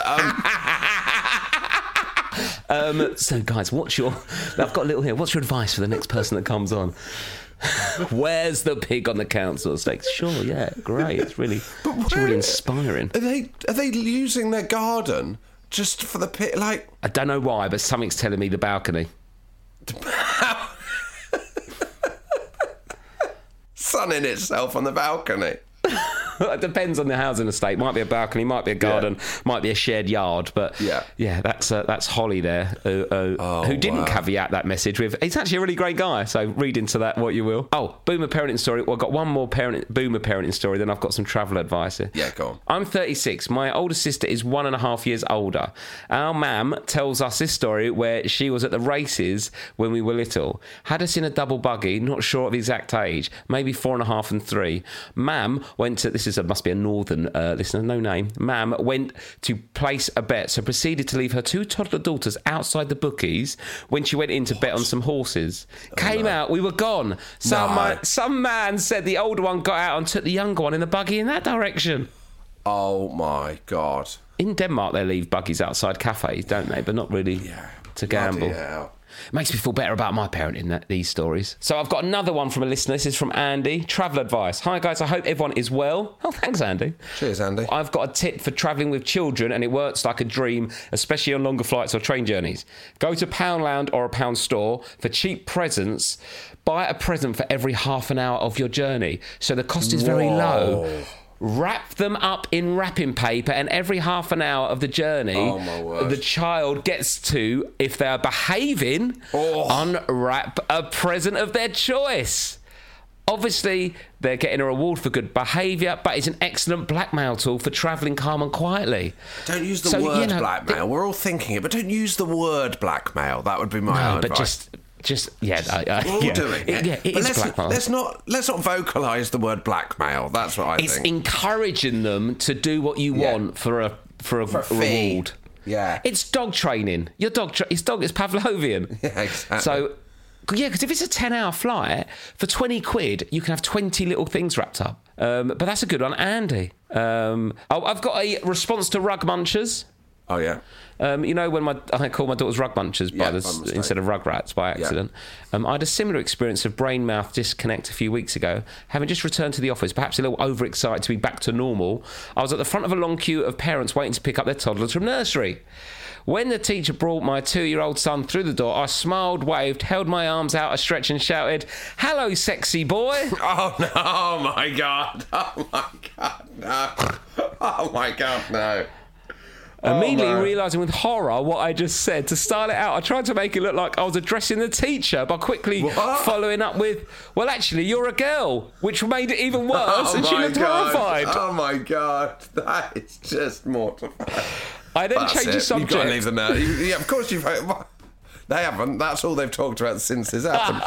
Um, Um, so, guys, what's your? I've got a little here. What's your advice for the next person that comes on? Where's the pig on the council estate? Sure, yeah, great. It's really, it's really inspiring. Are they are they using their garden just for the pig? Like, I don't know why, but something's telling me the balcony. sunning itself on the balcony. It depends on the housing estate. Might be a balcony, might be a garden, Yeah. might be a shared yard. But Yeah. yeah, that's uh, that's Holly there, uh, uh, Oh, who didn't wow. caveat that message with. He's actually a really great guy. So read into that what you will. Oh, boomer parenting story. Well, I've got one more parent boomer parenting story. Then I've got some travel advice here. Yeah, go on. I'm thirty-six. My older sister is one and a half years older. Our mam tells us this story where she was at the races when we were little. Had us in a double buggy, not sure of the exact age, maybe four and a half and three. Mam went to, this is a, must be a northern uh, listener, no name. Mam went to place a bet, so proceeded to leave her two toddler daughters outside the bookies when she went in to bet on some horses. Came out, we were gone. Some, No. uh, some man said the older one got out and took the younger one in the buggy in that direction. Oh my God. In Denmark, they leave buggies outside cafes, don't they? But not really to gamble. Bloody hell. Makes me feel better about my parenting, that, these stories. So I've got another one from a listener. This is from Andy. Travel advice. Hi, guys. I hope everyone is well. Oh, thanks, Andy. Cheers, Andy. I've got a tip for travelling with children, and it works like a dream, especially on longer flights or train journeys. Go to Poundland or a Pound store for cheap presents. Buy a present for every half an hour of your journey. So the cost is very low. Wrap them up in wrapping paper, and every half an hour of the journey, Oh, my word. the child gets to, if they are behaving, Oh. unwrap a present of their choice. Obviously, they're getting a reward for good behaviour, but it's an excellent blackmail tool for travelling calm and quietly. Don't use the So, word you know, blackmail. We're all thinking it, but don't use the word blackmail. That would be my No, own but advice. just Just yeah, uh, uh, We're all yeah. doing it. It- yeah, it But is let's, blackmail. let's not let's not vocalise the word blackmail. That's what I It's think. encouraging them to do what you Yeah. want for a for a, For a fee. reward. Yeah. It's dog training. Your dog. Tra- it's dog. It's Pavlovian. Yeah, exactly. So. Yeah, because if it's a ten-hour flight, for twenty quid, you can have twenty little things wrapped up. Um, but that's a good one, Andy. Um, oh, I've got a response to Rug Munchers. Oh yeah. Um, you know when my I call my daughters Rug Munchers by Yeah, this, by mistake. instead of Rugrats by accident. Um, I had a similar experience of brain-mouth disconnect a few weeks ago. Having just returned to the office, perhaps a little overexcited to be back to normal, I was at the front of a long queue of parents waiting to pick up their toddlers from nursery. When the teacher brought my two-year-old son through the door, I smiled, waved, held my arms out a stretch and shouted, "Hello, sexy boy." Oh no! Oh my god! Oh my god! No! Oh my god! No! Immediately no. realising with horror what I just said, to style it out, I tried to make it look like I was addressing the teacher by quickly What? following up with, "Well, actually, you're a girl," which made it even worse, Oh and she my looked god. horrified. Oh my god! That is just mortifying. I then That's changed it. the subject. You've got to leave them now. You, yeah, of course you've. They haven't. That's all they've talked about since this happened.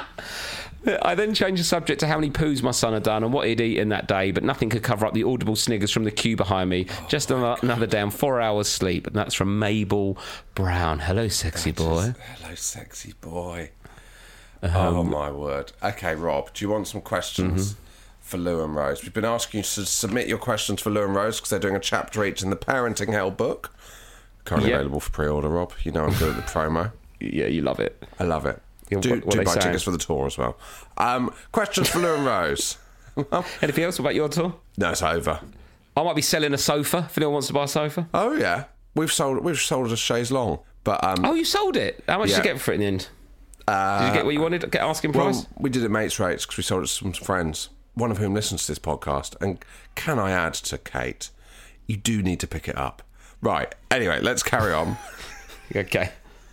I then changed the subject to how many poos my son had done and what he'd eaten that day, but nothing could cover up the audible sniggers from the queue behind me. Oh Just another, another down four hours sleep, and that's from Mabel Brown. Hello, sexy boy. Just, hello, sexy boy. oh my word. Okay, Rob, do you want some questions Mm-hmm. for Lou and Rose? We've been asking you to submit your questions for Lou and Rose because they're doing a chapter each in the Parenting Hell book. Currently Yep. available for pre-order, Rob. You know I'm good at the promo. Yeah, you love it. I love it. Yeah, do what- what do they buy saying? tickets for the tour as well. Um, questions for Lou and Rose. Anything else about your tour? No, it's over. I might be selling a sofa if anyone wants to buy a sofa. Oh yeah, we've sold we've sold a chaise long, but um, Oh, you sold it. How much Yeah. did you get for it in the end? uh, Did you get what you wanted? Get asking price? well, we did it mates rates because we sold it to some friends, one of whom listens to this podcast. And can I add to Kate, you do need to pick it up. Right. Anyway, let's carry on. Okay.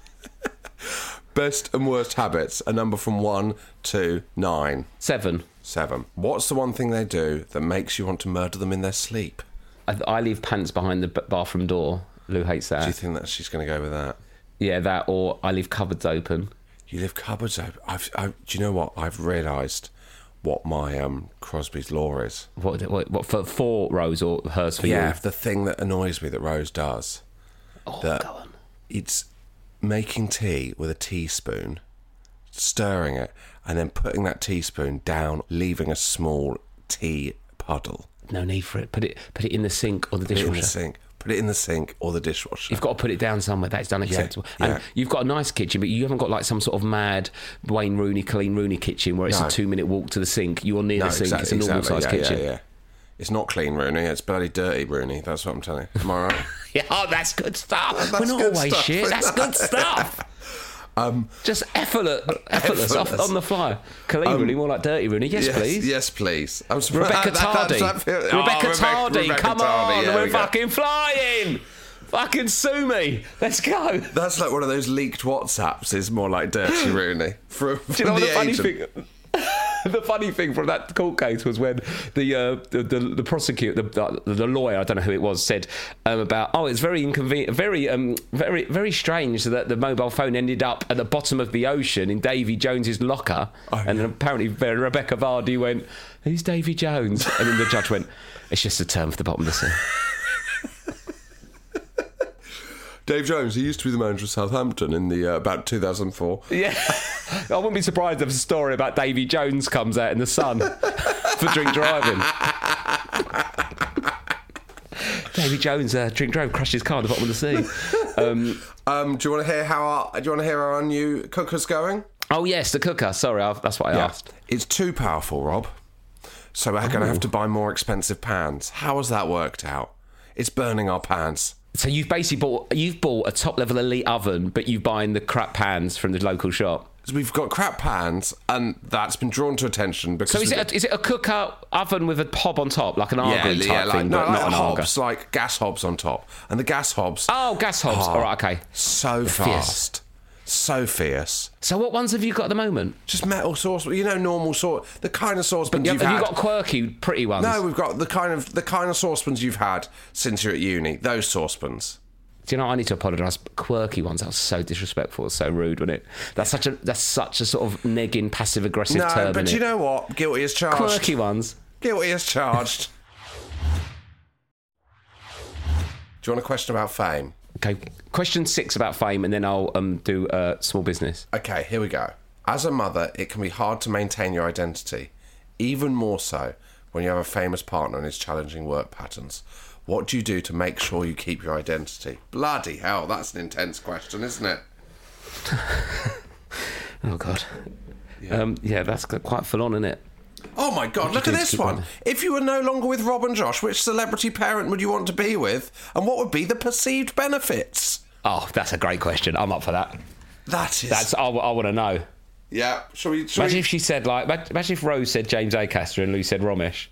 Best and worst habits, a number from one to nine. Seven. Seven. What's the one thing they do that makes you want to murder them in their sleep? I, I leave pants behind the b- bathroom door. Lou hates that. Do you think that she's going to go with that? Yeah, that, or I leave cupboards open. You leave cupboards open. I've, I, do you know what? I've realised what my um, Crosby's law is. What, what, what for, for Rose or hers for Yeah, you? the thing that annoys me that Rose does. Oh, that go on. It's making tea with a teaspoon, stirring it, and then putting that teaspoon down, leaving a small tea puddle. No need for it. Put it put it in the sink or the Put it in dishwasher. the sink. Put it in the sink or the dishwasher. You've got to put it down somewhere. That's unacceptable. Yeah, yeah. And you've got a nice kitchen, but you haven't got like some sort of mad Wayne Rooney, Colleen Rooney kitchen where it's No. a two-minute walk to the sink. You're near No, the sink. exactly, it's a normal-sized exactly. Yeah, kitchen. Yeah, yeah. It's not clean Rooney. It's bloody dirty Rooney. That's what I'm telling you. Am I right? Yeah, oh, that's good stuff. That's We're not good always stuff, shit. isn't That's good it? stuff. Um, Just effortless, effortless, off, Effortless. on the fly. Colleen Rooney, more like dirty Rooney. Yes, yes, please. Yes, please. I'm surprised. Rebecca that- Tardy. that- that- oh, Rebecca Rebecca- Tardy, Rebecca come Tardy, on. yeah, We're we go. fucking flying. Fucking sue me. Let's go. That's like one of those leaked WhatsApps. Is more like dirty Rooney. From, from Do you know what the the funny agent. thing? The funny thing from that court case was when the uh, the, the the prosecutor, the, the lawyer, I don't know who it was, said um, about oh, it's very inconvenient, very um, very very strange that the mobile phone ended up at the bottom of the ocean in Davy Jones's locker, Oh, and yeah. then apparently Rebecca Vardy went, "Who's Davy Jones?" And then the judge went, "It's just a term for the bottom of the sea." Dave Jones, he used to be the manager of Southampton in the uh, about two thousand four. Yeah, I wouldn't be surprised if a story about Davy Jones comes out in the Sun for drink driving. Davy Jones, uh, drink drove, crashed his car at the bottom of the sea. Um, Um, do you want to hear how our, do you want to hear how our new cooker's going? oh yes, the cooker. Sorry, I, that's what I asked. It's too powerful, Rob. So we're going to have to buy more expensive pans. How has that worked out? It's burning our pans. So you've basically bought you've bought a top level elite oven, but you're buying the crap pans from the local shop. So we've got crap pans, and that's been drawn to attention because... So is we've it a, is it a cooker oven with a hob on top, like an got- Argand type yeah, like, thing, no, but like not an Argand? hobs, like gas hobs on top. And the gas hobs... Oh, gas hobs. are All right, okay. So fierce. fast. So fierce. So what ones have you got at the moment? Just metal sauce, you know, normal sauce, the kind of saucepans Have, you've have had. you got quirky, pretty ones? No, we've got the kind of the kind of saucepans you've had since you're at uni. Those saucepans. Do you know, I need to apologise. Quirky ones. That was so disrespectful. So rude, wasn't it? That's such a that's such a sort of negging, passive aggressive no, term. No, but innit? you know what? Guilty as charged. Quirky ones. Guilty as charged. Do you want a question about fame? Okay. Question six about fame, and then I'll um, do uh, small business. Okay, here we go. As a mother, it can be hard to maintain your identity, even more so when you have a famous partner and his challenging work patterns. What do you do to make sure you keep your identity? Bloody hell, that's an intense question, isn't it? Oh, God. Yeah, um, yeah that's quite full on, isn't it? Oh, my God, look at this one. On? If you were no longer with Rob and Josh, which celebrity parent would you want to be with? And what would be the perceived benefits? Oh, that's a great question. I'm up for that. That is... That's I, I want to know. Yeah. Shall we... Shall imagine we... if she said, like... Imagine if Rose said James Acaster and Lou said Romesh.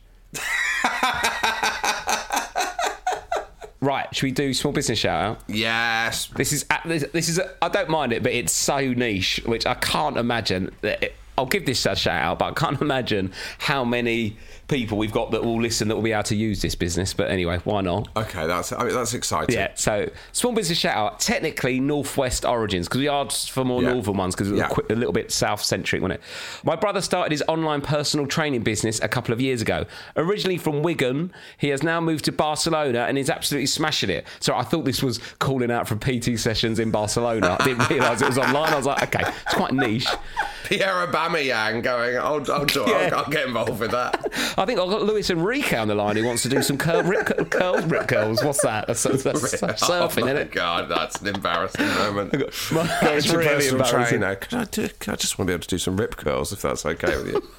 Right, should we do small business shout out? Yes. This is this, this is a, I don't mind it, but it's so niche, which I can't imagine. That it, I'll give this a shout out, but I can't imagine how many people we've got that will listen that will be able to use this business. But anyway, why not? Okay, that's I mean, that's exciting. Yeah. So small business shout out. Technically northwest origins because we asked for more yeah. northern ones because it was yeah. a, a little bit south centric, wasn't it? My brother started his online personal training business a couple of years ago. Originally from Wigan, he has now moved to Barcelona and is absolutely smashing it. So I thought this was calling out for P T sessions in Barcelona. I didn't realise it was online. I was like, okay, it's quite niche. Pierre Aubameyang going, oh, oh, yeah. I'll, I'll get involved with that. I think I've got Lewis Enrique on the line who wants to do some curl, rip, curls, rip curls. What's that? That's, that's, that's surfing, oh isn't it? God, that's an embarrassing moment. My, Going to really personal embarrassing. trainer. Could I, do, could I just want to be able to do some rip curls if that's okay with you?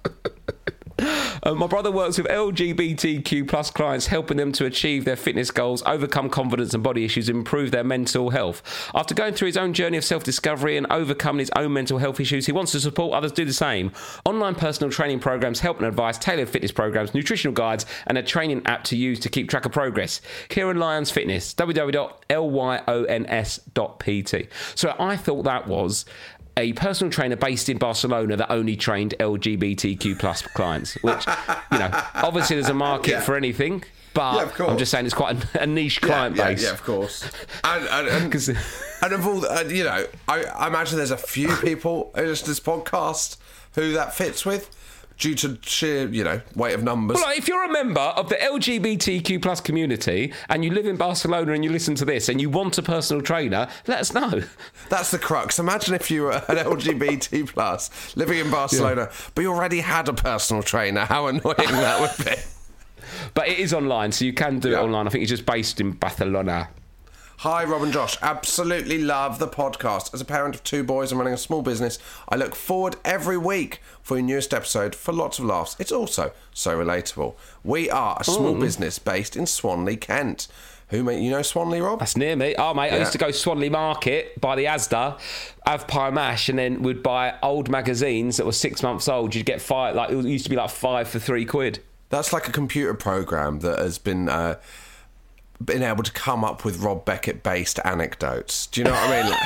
Uh, my brother works with L G B T Q plus clients, helping them to achieve their fitness goals, overcome confidence and body issues, improve their mental health. After going through his own journey of self-discovery and overcoming his own mental health issues, he wants to support others do the same. Online personal training programs, help and advice, tailored fitness programs, nutritional guides, and a training app to use to keep track of progress. Kieran Lyons Fitness, w w w dot lyons dot p t. So I thought that was a personal trainer based in Barcelona that only trained L G B T Q plus clients, which, you know, obviously there's a market yeah. for anything, but yeah, of course. I'm just saying it's quite a, a niche client yeah, base. Yeah, yeah, of course. And, and, and, and of all, the, uh, you know, I, I imagine there's a few people who listen to this podcast who that fits with, due to sheer, you know, weight of numbers. Well, like, if you're a member of the L G B T Q plus community and you live in Barcelona and you listen to this and you want a personal trainer, let us know. That's the crux. Imagine if you were an L G B T plus living in Barcelona, yeah. but you already had a personal trainer. How annoying that would be. But it is online, so you can do yeah. it online. I think it's just based in Barcelona. Hi, Rob and Josh. Absolutely love the podcast. As a parent of two boys and running a small business, I look forward every week for your newest episode for lots of laughs. It's also so relatable. We are a small Ooh. business based in Swanley, Kent. Who, mate? You know Swanley, Rob? That's near me. Oh, mate, yeah. I used to go Swanley Market, buy the Asda, have pie mash, and then would buy old magazines that were six months old. You'd get five, like, it used to be like five for three quid. That's like a computer program that has been... Uh, been able to come up with Rob Beckett-based anecdotes. Do you know what I mean? Like,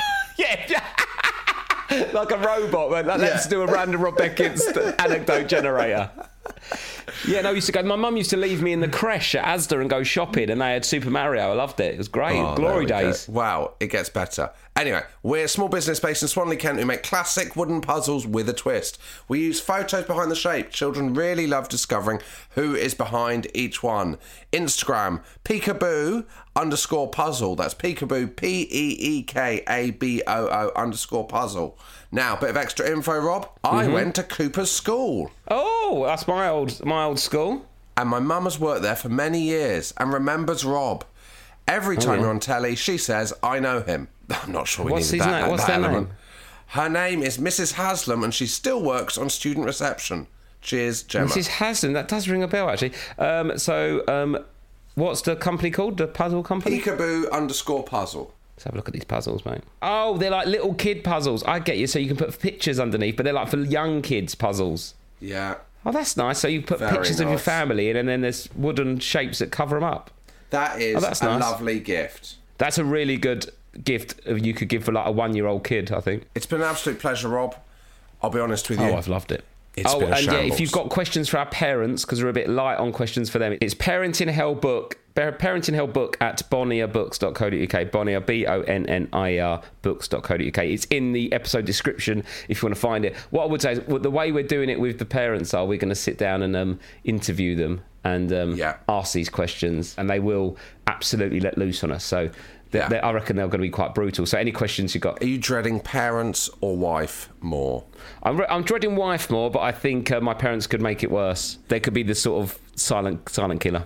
yeah, like a robot. Like, let's yeah. do a random Rob Beckett's anecdote generator. Yeah, no, I used to go. My mum used to leave me in the creche at Asda and go shopping, and they had Super Mario. I loved it. It was great. Oh, Glory days. Go. Wow, it gets better. Anyway, we're a small business based in Swanley, Kent, who make classic wooden puzzles with a twist. We use photos behind the shape. Children really love discovering who is behind each one. Instagram, peekaboo underscore puzzle. That's peekaboo, P E E K A B O O underscore puzzle. Now, bit of extra info, Rob. I mm-hmm. went to Cooper's School. Oh, that's my old my old school. And my mum has worked there for many years and remembers Rob. Every time oh, yeah. you're on telly, she says, I know him. I'm not sure we What's needed his that. Name? What's that their element. name? Her name is Missus Haslam, and she still works on student reception. Cheers, Gemma. Missus Haslam, that does ring a bell, actually. Um, so, um, what's the company called? The puzzle company? Peekaboo underscore puzzle. Let's have a look at these puzzles, mate. Oh, they're like little kid puzzles. I get you. So you can put pictures underneath, but they're like for young kids puzzles. Yeah. Oh, that's nice. So you put Very pictures nice. of your family in, and then there's wooden shapes that cover them up. That is oh, that's a nice. lovely gift. That's a really good gift you could give for like a one-year-old kid, I think. It's been an absolute pleasure, Rob. I'll be honest with you. Oh, I've loved it. It's oh, been a and shambles. yeah, if you've got questions for our parents, because we're a bit light on questions for them, it's Parenting Hell Book Parenting Hell book at bonnier books dot co dot uk. Bonnier, B O N N I E R, books dot co dot uk. It's in the episode description if you want to find it. What I would say is, the way we're doing it with the parents are, we're going to sit down and um, interview them and um, yeah. ask these questions, and they will absolutely let loose on us. So they, yeah. they, I reckon they're going to be quite brutal. So any questions you got? Are you dreading parents or wife more? I'm, re- I'm dreading wife more, but I think uh, my parents could make it worse. They could be the sort of silent silent killer.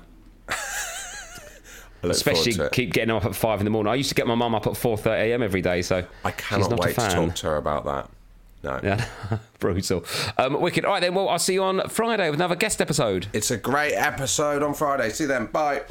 Especially keep getting up at five in the morning. I used to get my mum up at four thirty a.m. every day, so I cannot she's not wait a fan. to talk to her about that. No. Yeah, brutal. Um, wicked. All right, then. Well, I'll see you on Friday with another guest episode. It's a great episode on Friday. See you then. Bye.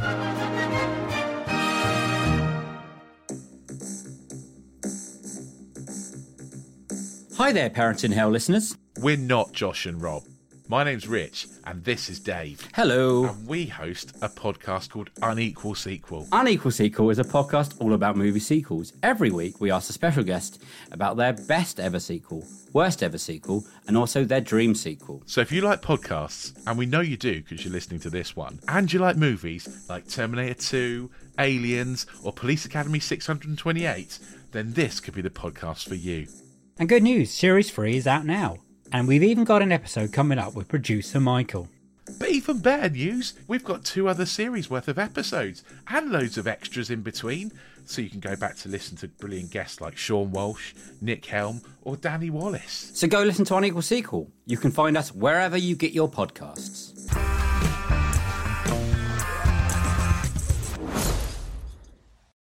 Hi there, Parenting Hell listeners. We're not Josh and Rob. My name's Rich, and this is Dave. Hello. And we host a podcast called Unequal Sequel. Unequal Sequel is a podcast all about movie sequels. Every week, we ask a special guest about their best ever sequel, worst ever sequel, and also their dream sequel. So if you like podcasts, and we know you do because you're listening to this one, and you like movies like Terminator two, Aliens, or Police Academy six hundred twenty-eight, then this could be the podcast for you. And good news, Series three is out now. And we've even got an episode coming up with producer Michael. But even better news, we've got two other series worth of episodes and loads of extras in between, so you can go back to listen to brilliant guests like Sean Walsh, Nick Helm or Danny Wallace. So go listen to Unequal Sequel. You can find us wherever you get your podcasts.